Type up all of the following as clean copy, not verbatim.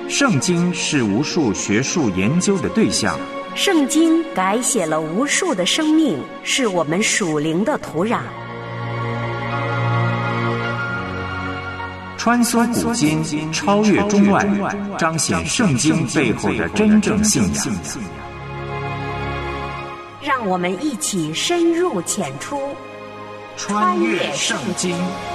圣经是无数学术研究的对象， 圣经改写了无数的生命，是我们属灵的土壤。 穿梭古今，超越中外，彰显圣经背后的真正信仰。 让我们一起深入浅出， 穿越圣经。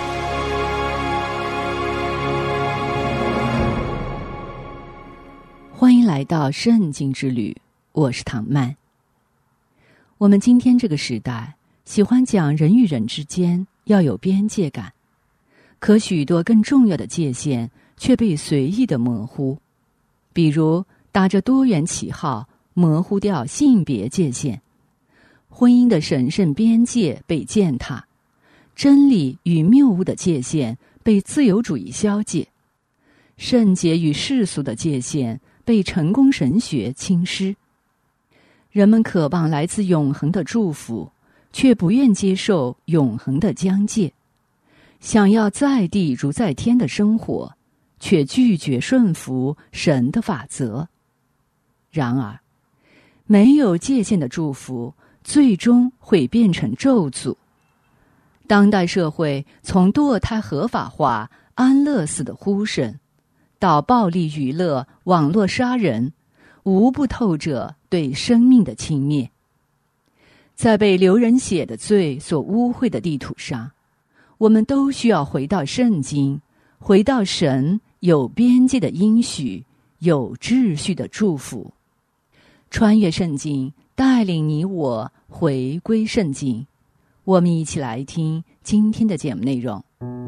欢迎来到圣经之旅，我是唐曼。我们今天这个时代喜欢讲人与人之间要有边界感，可许多更重要的界限却被随意的模糊，比如打着多元旗号模糊掉性别界限，婚姻的神圣边界被践踏，真理与谬误的界限被自由主义消解，圣洁与世俗的界限被成功神学侵蚀。人们渴望来自永恒的祝福，却不愿接受永恒的疆界，想要在地如在天的生活，却拒绝顺服神的法则。然而，没有界限的祝福最终会变成咒诅。当代社会从堕胎合法化、安乐死的呼声，到暴力娱乐、网络杀人，无不透着对生命的轻蔑。在被流人血的罪所污秽的地土上，我们都需要回到圣经，回到神有边界的应许，有秩序的祝福。穿越圣经，带领你我回归圣经。我们一起来听今天的节目内容。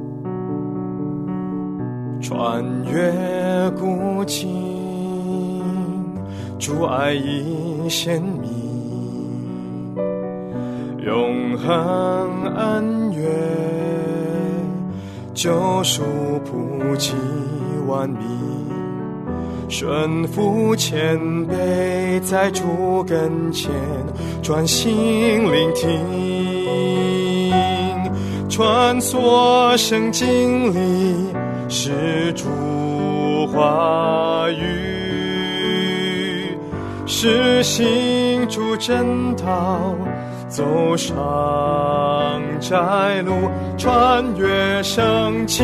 穿越古今，主爱已显明，永恒恩怨，救赎普及万民，顺服谦卑，在主跟前专心聆听，穿梭圣经里是主话语，是行主真道，走上窄路，穿越圣经。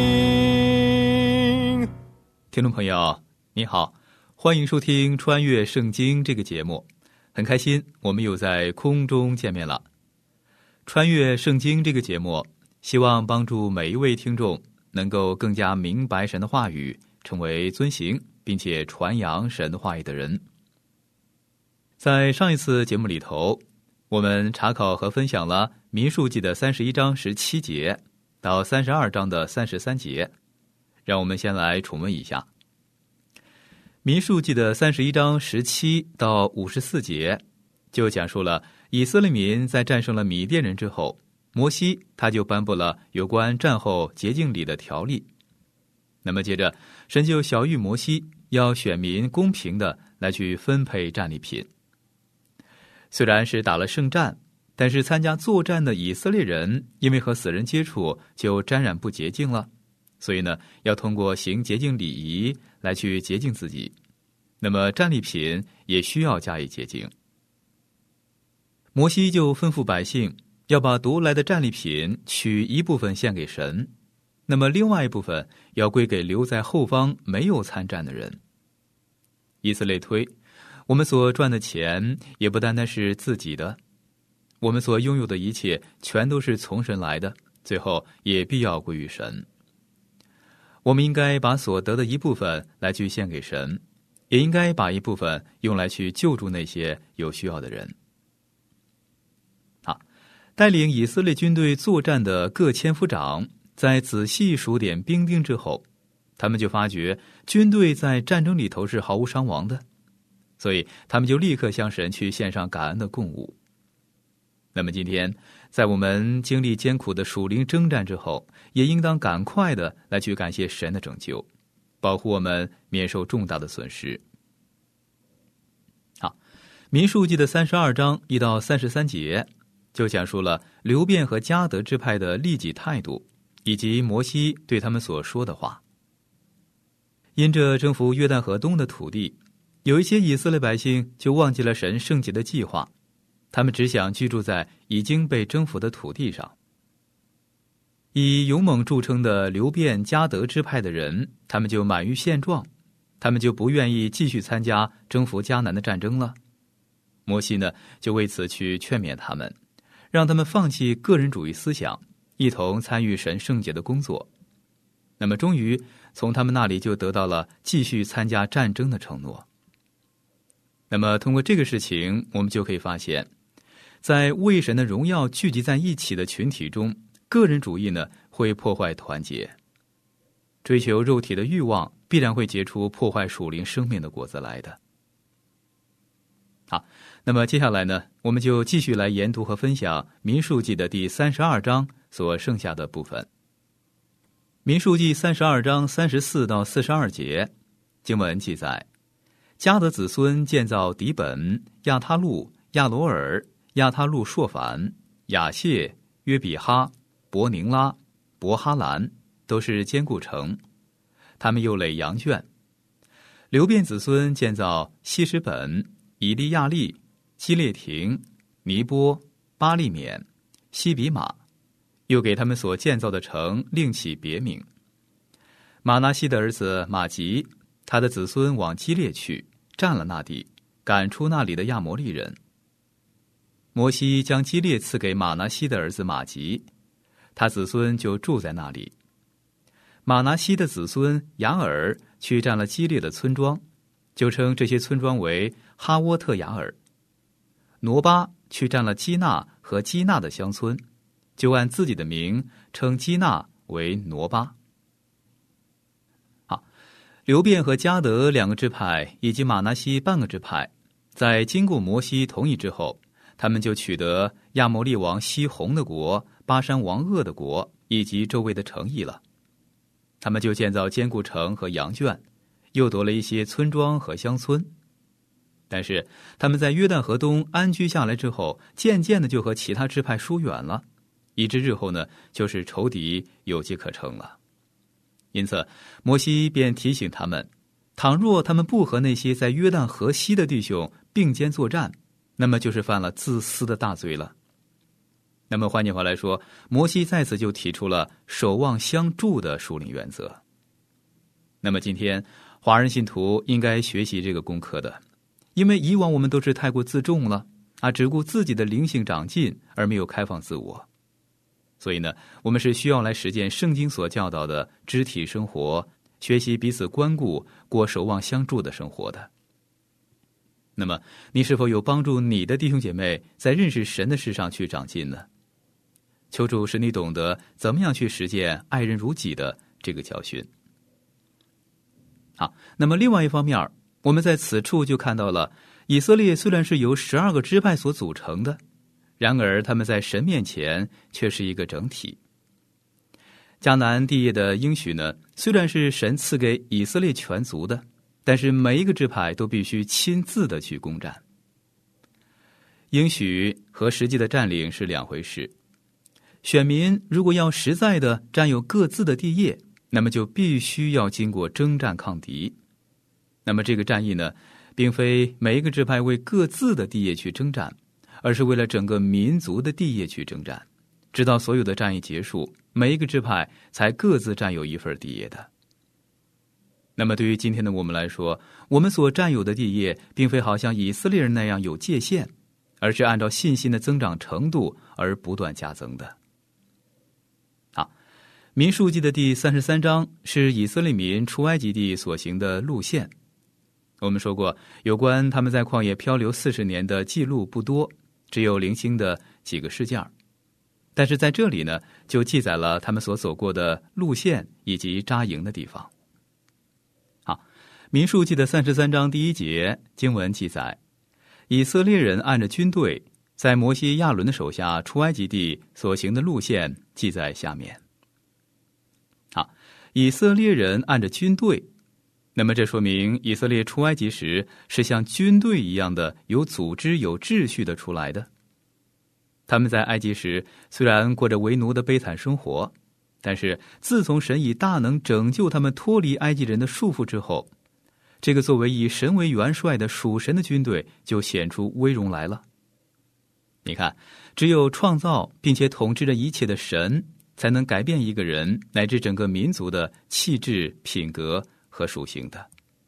听众朋友你好，欢迎收听穿越圣经这个节目，很开心我们又在空中见面了。穿越圣经这个节目希望帮助每一位听众能够更加明白神的话语，成为遵行并且传扬神的话语的人。在上一次节目里头，我们查考和分享了民数记的31章17节到32章的33节，让我们先来重温一下。民数记的31章17到54节就讲述了以色列民在战胜了米甸人之后，摩西他就颁布了有关战后洁净礼的条例。那么接着神就晓谕摩西，要选民公平的来去分配战利品。虽然是打了胜战，但是参加作战的以色列人因为和死人接触就沾染不洁净了，所以呢要通过行洁净礼仪来去洁净自己，那么战利品也需要加以洁净。摩西就吩咐百姓要把夺来的战利品取一部分献给神，那么另外一部分要归给留在后方没有参战的人。以此类推，我们所赚的钱也不单单是自己的，我们所拥有的一切全都是从神来的，最后也必要归于神。我们应该把所得的一部分来去献给神，也应该把一部分用来去救助那些有需要的人。带领以色列军队作战的各千夫长在仔细数点兵丁之后，他们就发觉军队在战争里头是毫无伤亡的，所以他们就立刻向神去献上感恩的供物。那么今天在我们经历艰苦的属灵征战之后，也应当赶快的来去感谢神的拯救，保护我们免受重大的损失。好，民数记的32章1到33节就讲述了流便和迦得支派的利己态度，以及摩西对他们所说的话。 因着征服约旦河东的土地，有一些以色列百姓就忘记了神圣洁的计划，他们只想居住在已经被征服的土地上。以勇猛著称的流便、迦得支派的人，他们就满于现状，他们就不愿意继续参加征服迦南的战争了。摩西呢，就为此去劝勉他们，让他们放弃个人主义思想，一同参与神圣洁的工作。那么终于从他们那里就得到了继续参加战争的承诺。那么通过这个事情，我们就可以发现，在为神的荣耀聚集在一起的群体中，个人主义呢会破坏团结，追求肉体的欲望必然会结出破坏属灵生命的果子来的。好，那么接下来呢，我们就继续来研读和分享民数记的第32章所剩下的部分。民数记32章34到42节，经文记载，迦得子孙建造底本、亚他路、亚罗尔、亚他路朔凡、亚谢、约比哈、伯宁拉、伯哈兰，都是坚固城。他们又垒羊圈。流便子孙建造希实本、以利亚利、基列亭、尼波、巴利缅、西比马，又给他们所建造的城另起别名。马拿西的儿子马吉，他的子孙往基列去，占了那地，赶出那里的亚摩利人。摩西将基列赐给马拿西的儿子马吉，他子孙就住在那里。马拿西的子孙雅尔去占了基列的村庄，就称这些村庄为哈沃特雅尔。挪巴去占了基纳和基纳的乡村，就按自己的名称基纳为挪巴。好，流便和迦得两个支派以及马拿西半个支派，在经过摩西同意之后，他们就取得亚摩利王西宏的国、巴珊王噩的国以及周围的城邑了。他们就建造坚固城和羊圈，又夺了一些村庄和乡村。但是他们在约旦河东安居下来之后，渐渐的就和其他支派疏远了，以致日后呢，就是仇敌有机可乘了。因此摩西便提醒他们，倘若他们不和那些在约旦河西的弟兄并肩作战，那么就是犯了自私的大罪了。那么换句话来说，摩西在此就提出了守望相助的属灵原则。那么今天华人信徒应该学习这个功课的，因为以往我们都是太过自重了只顾自己的灵性长进，而没有开放自我。所以呢，我们是需要来实践圣经所教导的肢体生活，学习彼此关顾，过守望相助的生活的。那么你是否有帮助你的弟兄姐妹在认识神的事上去长进呢？求主使你懂得怎么样去实践爱人如己的这个教训。好，那么另外一方面，我们在此处就看到了，以色列虽然是由12个支派所组成的，然而他们在神面前却是一个整体。迦南地业的应许呢，虽然是神赐给以色列全族的，但是每一个支派都必须亲自的去攻占。应许和实际的占领是两回事。选民如果要实在的占有各自的地业，那么就必须要经过征战抗敌。那么这个战役呢，并非每一个支派为各自的地业去征战，而是为了整个民族的地业去征战，直到所有的战役结束，每一个支派才各自占有一份地业的。那么对于今天的我们来说，我们所占有的地业并非好像以色列人那样有界限，而是按照信心的增长程度而不断加增的。民数记的第33章是以色列民出埃及地所行的路线。我们说过，有关他们在旷野漂流40年的记录不多，只有零星的几个事件。但是在这里呢，就记载了他们所走过的路线以及扎营的地方。好，民数记的33章第1节经文记载，以色列人按着军队在摩西亚伦的手下出埃及地所行的路线记在下面。以色列人按着军队，那么这说明以色列出埃及时是像军队一样的有组织有秩序的出来的。他们在埃及时虽然过着为奴的悲惨生活， 但是自从神以大能拯救他们脱离埃及人的束缚之后，这个作为以神为元帅的属神的军队就显出威荣来了。你看，只有创造并且统治着一切的神，才能改变一个人乃至整个民族的气质、品格和属性的。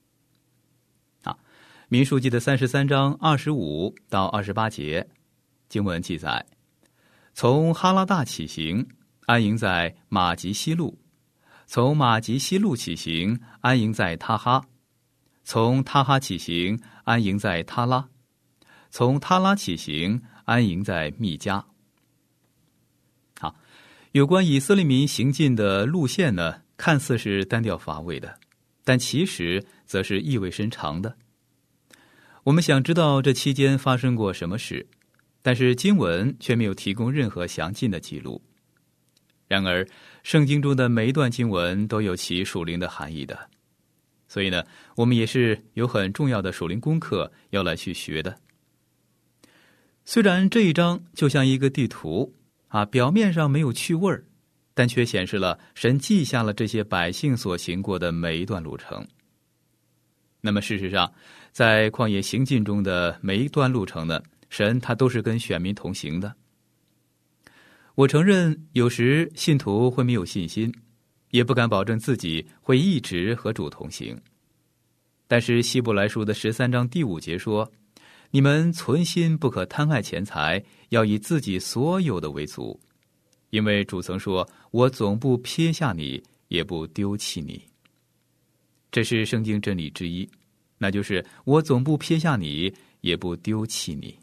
民数记的33章25到28节，经文记载：从哈拉大起行，安营在马吉西路；从马吉西路起行，安营在他哈；从他哈起行，安营在他拉；从他拉起行，安营在密加。好，有关以色列民行进的路线呢，看似是单调乏味的，但其实则是意味深长的。我们想知道这期间发生过什么事，但是经文却没有提供任何详尽的记录。然而，圣经中的每一段经文都有其属灵的含义的，所以呢，我们也是有很重要的属灵功课要来去学的。虽然这一章就像一个地图表面上没有趣味，但却显示了神记下了这些百姓所行过的每一段路程。那么事实上，在旷野行进中的每一段路程呢，神他都是跟选民同行的。我承认有时信徒会没有信心，也不敢保证自己会一直和主同行。但是希伯来书的13章第5节说，你们存心不可贪爱钱财，要以自己所有的为足，因为主曾说，我总不撇下你，也不丢弃你。这是圣经真理之一，那就是我总不撇下你，也不丢弃你。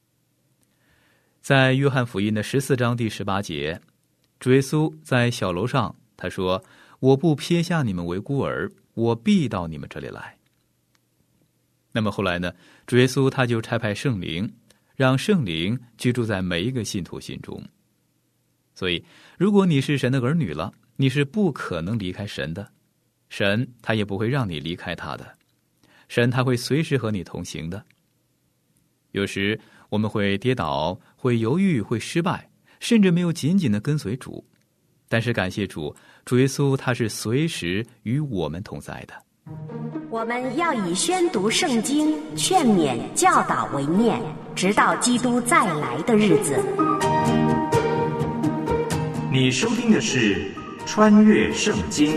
在约翰福音的14章第18节，主耶稣在小楼上他说，我不撇下你们为孤儿，我必到你们这里来。那么后来呢，主耶稣他就差派圣灵，让圣灵居住在每一个信徒心中。所以如果你是神的儿女了，你是不可能离开神的，神他也不会让你离开他的，神他会随时和你同行的。有时我们会跌倒，会犹豫，会失败，甚至没有紧紧的跟随主，但是感谢主，主耶稣他是随时与我们同在的。 我们要以宣读圣经、劝勉、教导为念，直到基督再来的日子。 你收听的是穿越圣经。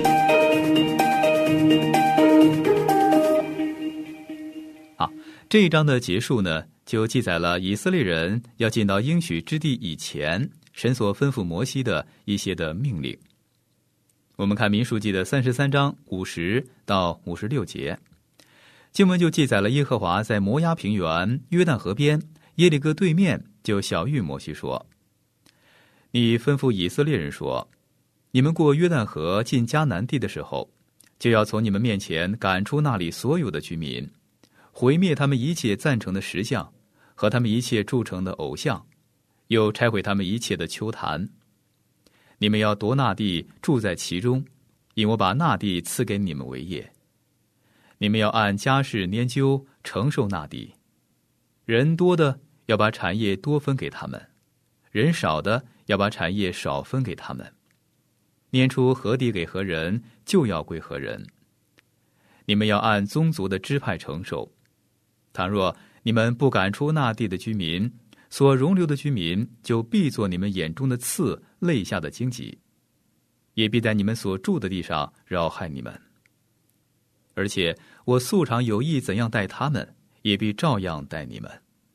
好，这一章的结束呢，就记载了以色列人要进到应许之地以前，神所吩咐摩西的一些的命令。我们看民数记的33章50到56节，经文就记载了耶和华在摩押平原、约旦河边、耶利哥对面就晓谕摩西说，你吩咐以色列人说，你们过约旦河进迦南地的时候，就要从你们面前赶出那里所有的居民，毁灭他们一切赞成的石像和他们一切铸成的偶像，又拆毁他们一切的丘坛。你们要夺那地，住在其中，因我把那地赐给你们为业。你们要按家世拈阄承受那地，人多的要把产业多分给他们，人少的要把产业少分给他们。拈出何地给何人，就要归何人。你们要按宗族的支派承受。倘若你们不赶出那地的居民，所容留的居民就必作你们眼中的刺，肋下的荆棘，也必在你们所住的地上扰害你们。而且我素常有意怎样待他们，也必照样待你们。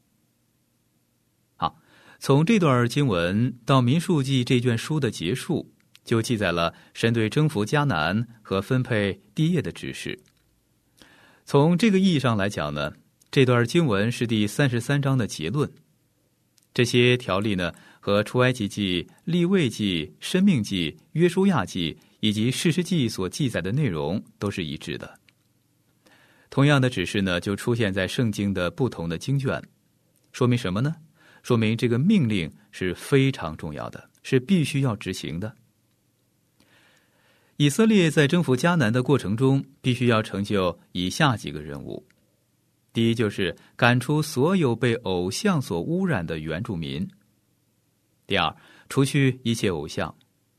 好，从这段经文到民数记这卷书的结束，就记载了神对征服迦南和分配地业的指示。从这个意义上来讲呢，这段经文是第33章的结论。这些条例呢，和出埃及记、利未记、申命记、约书亚记以及士师记所记载的内容都是一致的。同样的指示呢，就出现在圣经的不同的经卷，说明什么呢？说明这个命令是非常重要的，是必须要执行的。以色列在征服迦南的过程中，必须要成就以下几个任务。第一，就是赶出所有被偶像所污染的原住民。第二，除去一切偶像。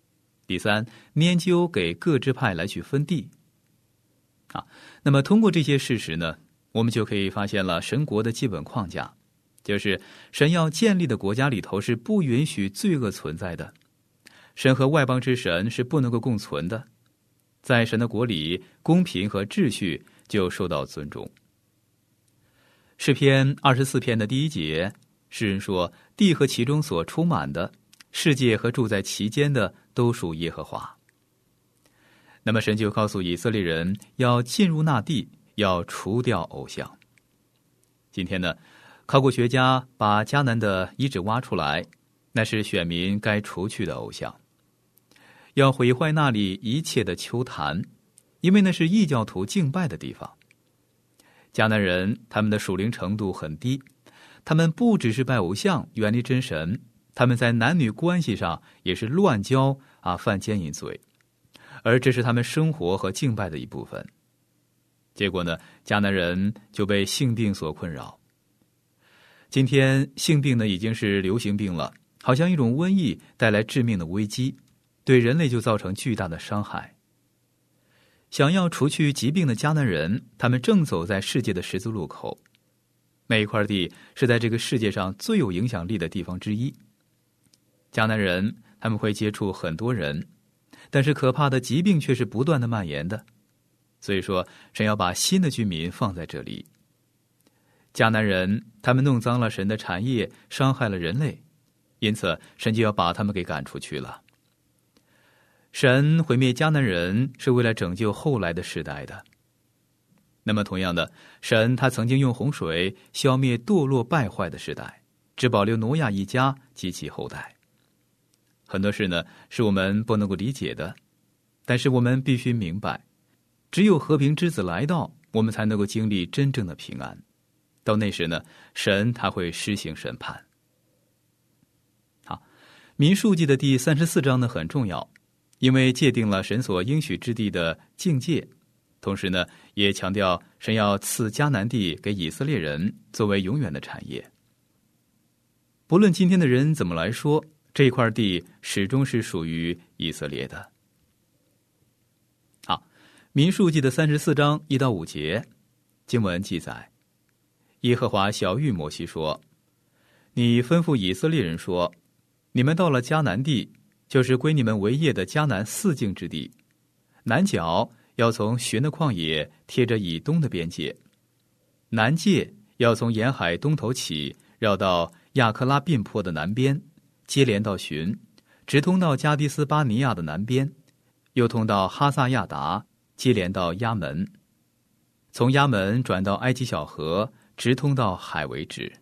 第三，拈阄给各支派来去分地。那么通过这些事实呢，我们就可以发现了神国的基本框架，就是神要建立的国家里头是不允许罪恶存在的，神和外邦之神是不能够共存的，在神的国里，公平和秩序就受到尊重。诗篇24篇的第1节，诗人说，地和其中所充满的，世界和住在其间的，都属耶和华。那么神就告诉以色列人要进入那地，要除掉偶像。今天呢，考古学家把迦南的遗址挖出来，那是选民该除去的偶像，要毁坏那里一切的丘坛，因为那是异教徒敬拜的地方。迦南人他们的属灵程度很低，他们不只是拜偶像远离真神，他们在男女关系上也是乱交犯奸淫罪，而这是他们生活和敬拜的一部分。结果呢，迦南人就被性病所困扰。今天性病呢已经是流行病了，好像一种瘟疫带来致命的危机，对人类就造成巨大的伤害。想要除去疾病的迦南人，他们正走在世界的十字路口。那一块地是在这个世界上最有影响力的地方之一。迦南人他们会接触很多人，但是可怕的疾病却是不断的蔓延的。所以说，神要把新的居民放在这里。迦南人他们弄脏了神的产业，伤害了人类，因此神就要把他们给赶出去了。神毁灭迦南人是为了拯救后来的世代的。那么同样的，神他曾经用洪水消灭堕落败坏的世代，只保留挪亚一家及其后代。很多事呢是我们不能够理解的，但是我们必须明白，只有和平之子来到，我们才能够经历真正的平安。到那时呢，神他会施行审判。好，民数记的第34章呢很重要，因为界定了神所应许之地的境界，同时呢也强调神要赐迦南地给以色列人作为永远的产业。不论今天的人怎么来说，这块地始终是属于以色列的。好，民数记的34章1到5节，经文记载，耶和华晓谕摩西说，你吩咐以色列人说，你们到了迦南地，就是归你们为业的迦南4境之地，南角要从寻的旷野贴着以东的边界，南界要从沿海东头起，绕到亚克拉宾坡的南边，接连到寻，直通到加迪斯巴尼亚的南边，又通到哈萨亚达，接连到亚门，从亚门转到埃及小河，直通到海为止。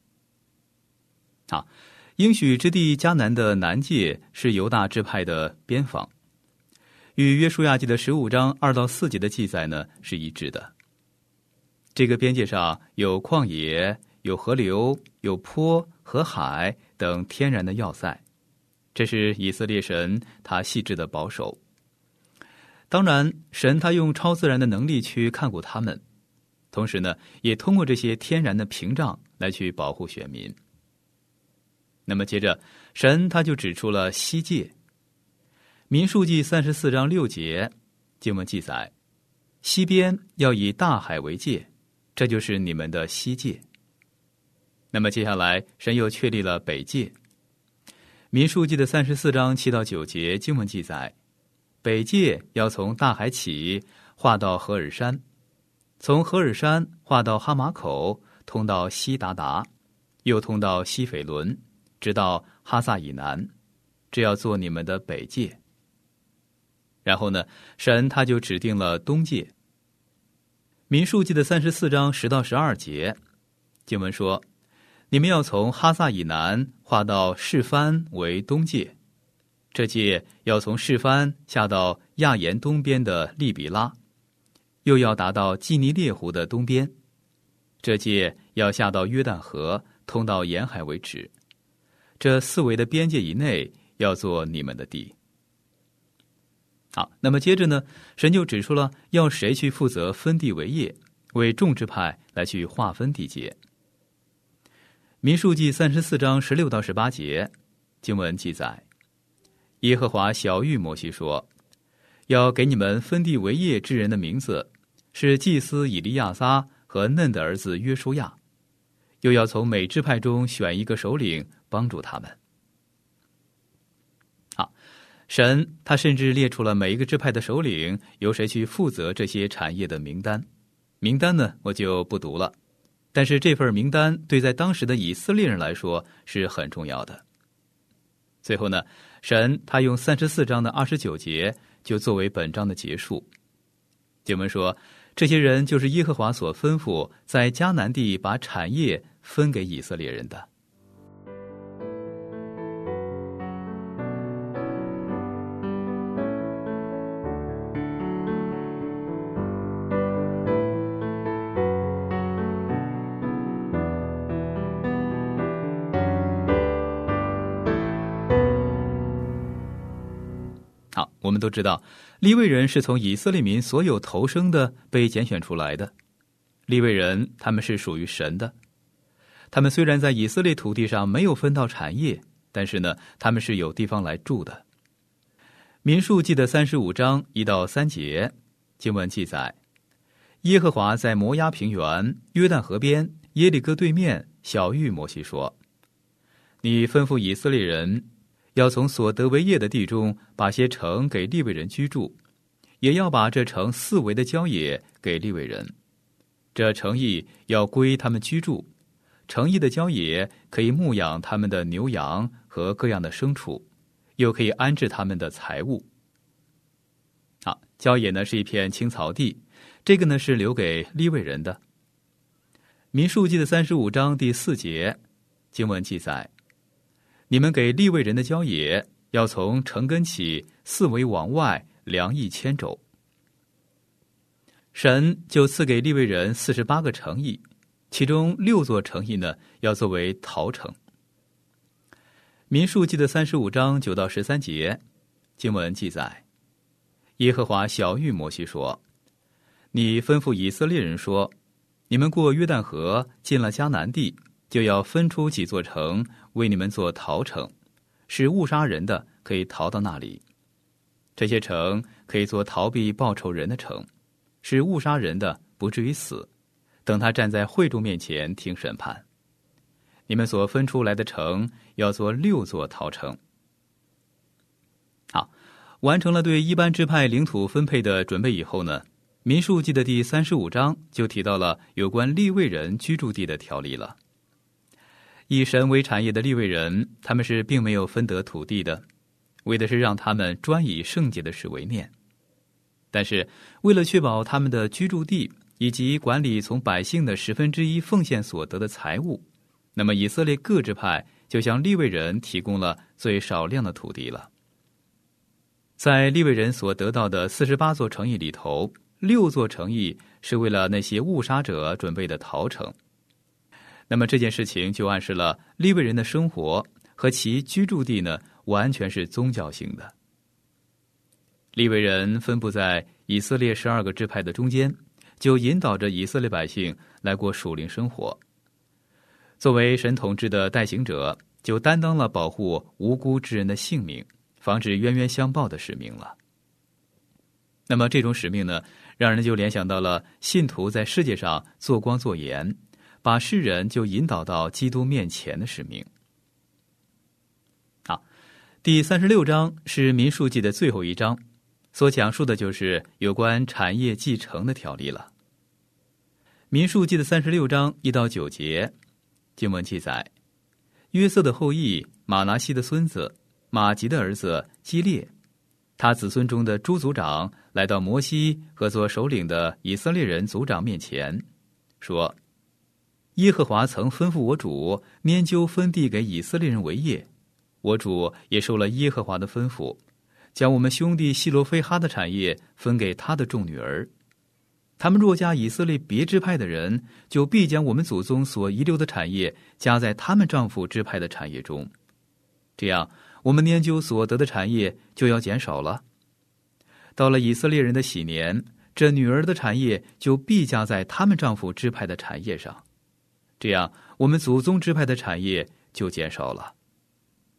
好，应许之地迦南的南界是犹大支派的边防，与约书亚记的15章2到4节的记载呢是一致的。这个边界上有旷野，有河流，有坡和海等天然的要塞，这是以色列神他细致的保守。当然，神他用超自然的能力去看顾他们，同时呢也通过这些天然的屏障来去保护选民。那么接着神他就指出了西界。民数记34章6节经文记载，西边要以大海为界，这就是你们的西界。那么接下来神又确立了北界。民数记的34章7到9节经文记载，北界要从大海起，划到何尔山，从何尔山划到哈马口，通到西达达，又通到西斐伦，直到哈萨以南，这要做你们的北界。然后呢，神他就指定了东界。民数记的34章10到12节经文说，你们要从哈萨以南划到示番为东界，这界要从示番下到亚延东边的利比拉，又要达到基尼列湖的东边，这界要下到约旦河，通到沿海为止。这4围的边界以内要做你们的地。好，那么接着呢，神就指出了要谁去负责分地为业，为众支派来去划分地界。民数记34章16到18节经文记载， 耶和华晓谕摩西说，要给你们分地为业之人的名字是祭司以利亚撒和嫩的儿子约书亚，又要从每支派中选一个首领帮助他们。好，神他甚至列出了每一个支派的首领由谁去负责这些产业的名单。名单呢，我就不读了，但是这份名单对在当时的以色列人来说是很重要的。最后呢，神他用34章的29节就作为本章的结束。经文说，这些人就是耶和华所吩咐在迦南地把产业分给以色列人的。好，我们都知道，利未人是从以色列民所有头生的被拣选出来的。利未人他们是属于神的，他们虽然在以色列土地上没有分到产业，但是呢，他们是有地方来住的。民数记的35章1到3节，经文记载，耶和华在摩押平原、约旦河边、耶利哥对面晓谕摩西说，你吩咐以色列人要从所得为业的地中把些城给利未人居住，也要把这城四围的郊野给利未人。这城邑要归他们居住，城邑的郊野可以牧养他们的牛羊和各样的牲畜，又可以安置他们的财物。好，郊野呢是一片青草地，这个呢是留给利未人的。民数记的35章第4节，经文记载，你们给利未人的郊野要从城根起四围往外量1000肘。神就赐给利未人48个城邑，其中6座城邑呢要作为逃城。民数记的35章9到13节，经文记载，耶和华晓谕摩西说，你吩咐以色列人说，你们过约旦河进了迦南地，就要分出几座城为你们做逃城，是误杀人的可以逃到那里。这些城可以做逃避报仇人的城，是误杀人的不至于死，等他站在会众面前听审判。你们所分出来的城要做6座逃城。好，完成了对一般支派领土分配的准备以后呢，民数记的第35章就提到了有关利未人居住地的条例了。以神为产业的利未人，他们是并没有分得土地的，为的是让他们专以圣洁的事为念。但是为了确保他们的居住地以及管理从百姓的1/10奉献所得的财物，那么以色列各支派就向利未人提供了最少量的土地了。在利未人所得到的48座城邑里头，6座城邑是为了那些误杀者准备的逃城。那么这件事情就暗示了利未人的生活和其居住地呢，完全是宗教性的。利未人分布在以色列12个支派的中间，就引导着以色列百姓来过属灵生活。作为神统治的代行者，就担当了保护无辜之人的性命，防止冤冤相报的使命了。那么这种使命呢，让人就联想到了信徒在世界上做光做盐，把世人就引导到基督面前的使命。好，第36章是民数记的最后一章，所讲述的就是有关产业继承的条例了。民数记的36章1到9节，经文记载，约瑟的后裔马拿西的孙子马吉的儿子基列，他子孙中的诸族长来到摩西和做首领的以色列人族长面前，说，耶和华曾吩咐我主拈阄分地给以色列人为业，我主也受了耶和华的吩咐，将我们兄弟希罗非哈的产业分给他的众女儿。他们若加以色列别支派的人，就必将我们祖宗所遗留的产业加在他们丈夫支派的产业中，这样我们拈阄所得的产业就要减少了。到了以色列人的喜年，这女儿的产业就必加在他们丈夫支派的产业上，这样我们祖宗支派的产业就减少了。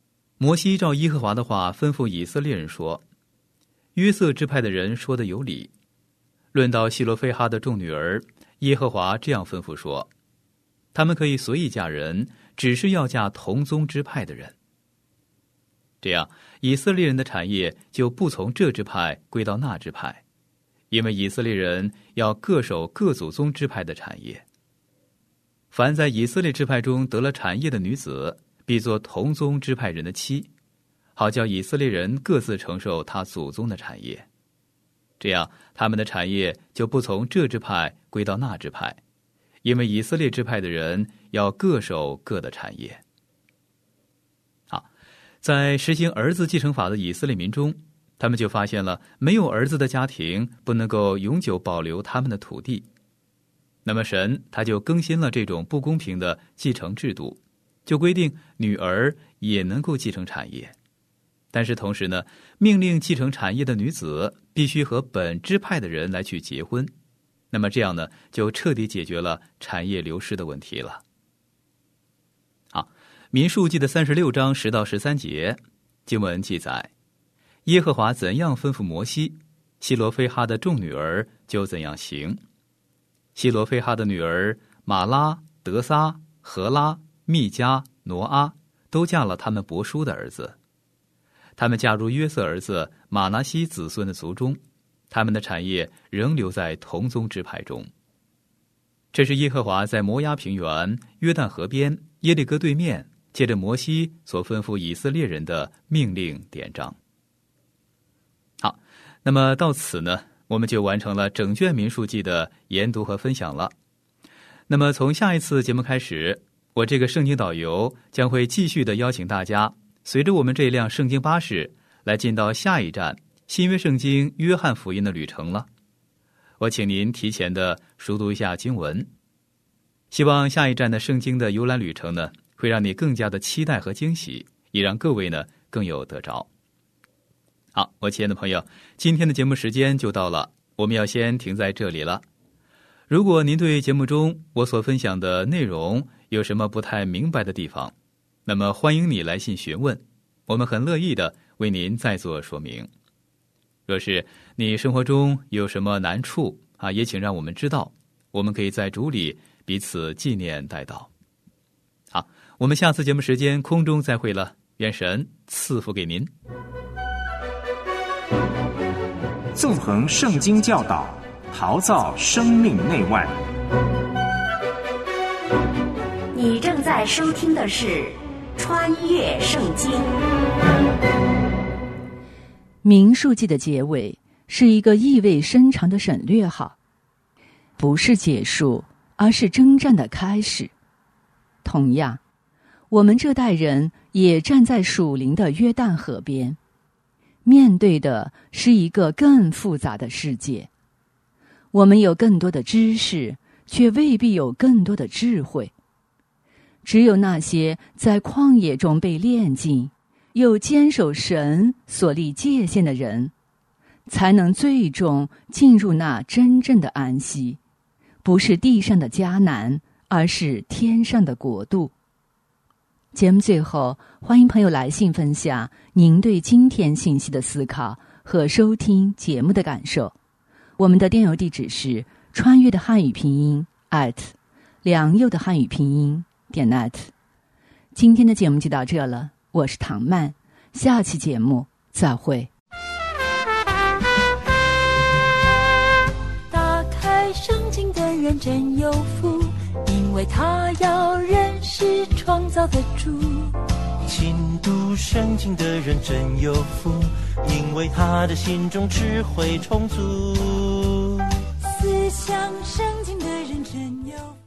摩西照耶和华的话吩咐以色列人说，约瑟支派的人说的有理。论到希罗非哈的众女儿，耶和华这样吩咐说，他们可以随意嫁人，只是要嫁同宗支派的人。这样以色列人的产业就不从这支派归到那支派，因为以色列人要各守各祖宗支派的产业。凡在以色列支派中得了产业的女子，必作同宗支派人的妻，好叫以色列人各自承受他祖宗的产业。这样他们的产业就不从这支派归到那支派，因为以色列支派的人要各守各的产业。好，在实行儿子继承法的以色列民中，他们就发现了没有儿子的家庭不能够永久保留他们的土地。那么神他就更新了这种不公平的继承制度，就规定女儿也能够继承产业。但是同时呢，命令继承产业的女子必须和本支派的人来去结婚。那么这样呢，就彻底解决了产业流失的问题了。好，民数记的36章10到13节经文记载，耶和华怎样吩咐摩西，希罗非哈的众女儿就怎样行。希罗非哈的女儿玛拉、德撒、荷拉、密加、挪阿都嫁了他们伯叔的儿子。他们嫁入约瑟儿子马拿西子孙的族中，他们的产业仍留在同宗支派中。这是耶和华在摩押平原、约旦河边、耶利哥对面，借着摩西所吩咐以色列人的命令典章。好，那么到此呢，我们就完成了整卷民数记的研读和分享了。那么从下一次节目开始，我这个圣经导游将会继续的邀请大家，随着我们这辆圣经巴士来进到下一站新约圣经约翰福音的旅程了。我请您提前的熟读一下经文，希望下一站的圣经的游览旅程呢，会让你更加的期待和惊喜，也让各位呢更有得着。好，我亲爱的朋友，今天的节目时间就到了，我们要先停在这里了。如果您对节目中我所分享的内容有什么不太明白的地方，那么欢迎你来信询问，我们很乐意的为您再做说明。若是你生活中有什么难处也请让我们知道，我们可以在主里彼此纪念代祷。好，我们下次节目时间空中再会了，愿神赐福给您。 纵横圣经教导，陶造生命内外。 你正在收听的是穿越圣经。 民数记的结尾是一个意味深长的省略号，不是结束，而是征战的开始。同样，我们这代人也站在属灵的约旦河边，面对的是一个更复杂的世界。我们有更多的知识，却未必有更多的智慧。只有那些在旷野中被炼尽，又坚守神所立界限的人，才能最终进入那真正的安息，不是地上的迦南，而是天上的国度。节目最后，欢迎朋友来信分享您对今天信息的思考和收听节目的感受。我们的电邮地址是穿越的汉语拼音良佑的汉语拼音.net。 今天的节目就到这了，我是唐曼，下期节目再会。 打开圣经的人真有福，因为他要认识创造的主。 勤读圣经的人真有福，因为他的心中智慧充足。 思想圣经的人真有福。